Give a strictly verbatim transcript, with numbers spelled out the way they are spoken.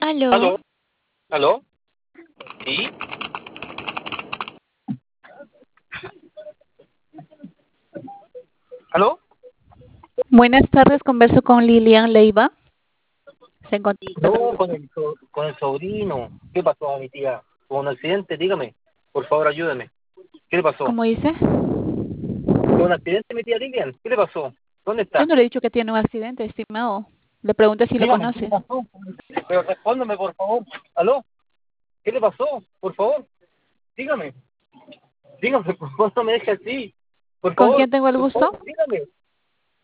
Aló, ¿Aló? ¿Aló? ¿Sí? ¿Aló? buenas tardes, converso con Lilian Leiva. Se encuentra, No, con el, so- con el sobrino. ¿Qué pasó, mi tía? ¿Con un accidente? Dígame. Por favor, ayúdame. ¿Qué le pasó? ¿cómo dice? ¿Con un accidente, mi tía Lilian? ¿Qué le pasó? ¿Dónde Yo está? no le he dicho que tiene un accidente, estimado. Le pregunté si lo Dígame, ¿qué le conoce. pasó? Pero respóndame, por favor. ¿Aló? ¿Qué le pasó? Por favor. Dígame. Dígame, por favor, no me deje así. Por ¿Con favor. quién tengo el Por gusto? favor, dígame.